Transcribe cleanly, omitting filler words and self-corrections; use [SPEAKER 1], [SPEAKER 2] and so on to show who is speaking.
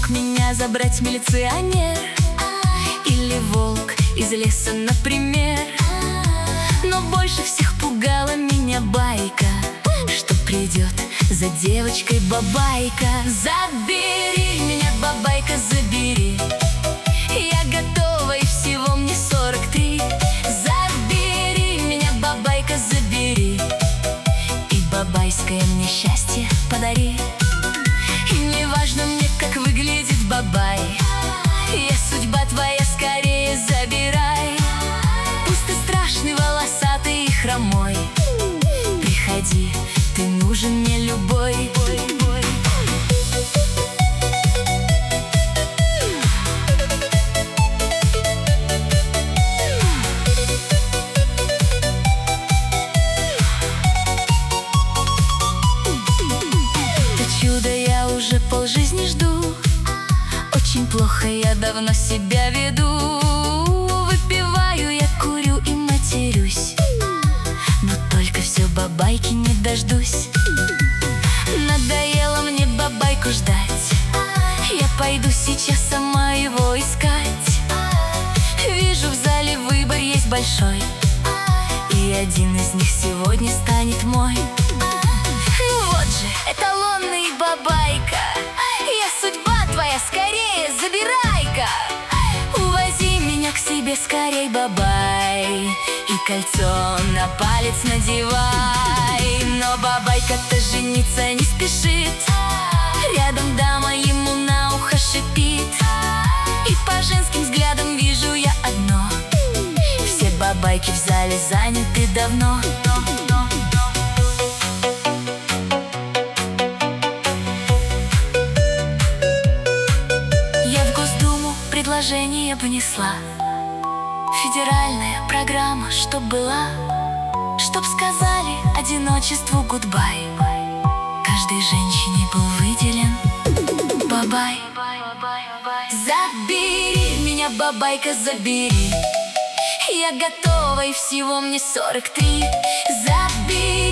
[SPEAKER 1] меня забрать милиционер или волк из леса, например. Но больше всех пугала меня байка, что придет за девочкой бабайка. Забери меня, бабайка, забери, я готова, и всего мне 43. Забери меня, бабайка, забери, и бабайское мне счастье подари. И не важно мне, как выглядит бабай, я судьба твоя, скорее забирай. Пусть ты страшный, волосатый и хромой, приходи, ты нужен мне любой. Уже полжизни жду, очень плохо я давно себя веду. Выпиваю, я курю и матерюсь, но только все бабайки не дождусь. Надоело мне бабайку ждать, я пойду сейчас сама его искать. Вижу, в зале выбор есть большой, и один из них сегодня станет мой. Вот же, эталонный бабайка, я судьба твоя, скорее забирай-ка. Увози меня к себе скорей, бабай, и кольцо на палец надевай. Но бабайка-то жениться не спешит, рядом дама ему на ухо шипит, и по женским взглядам вижу я одно: все бабайки в зале заняты давно. Предложение внесла, федеральная программа, чтоб была, чтоб сказали одиночеству гудбай. Каждой женщине был выделен бабай. Забери меня, бабайка, забери, я готова, и всего мне 43. Забери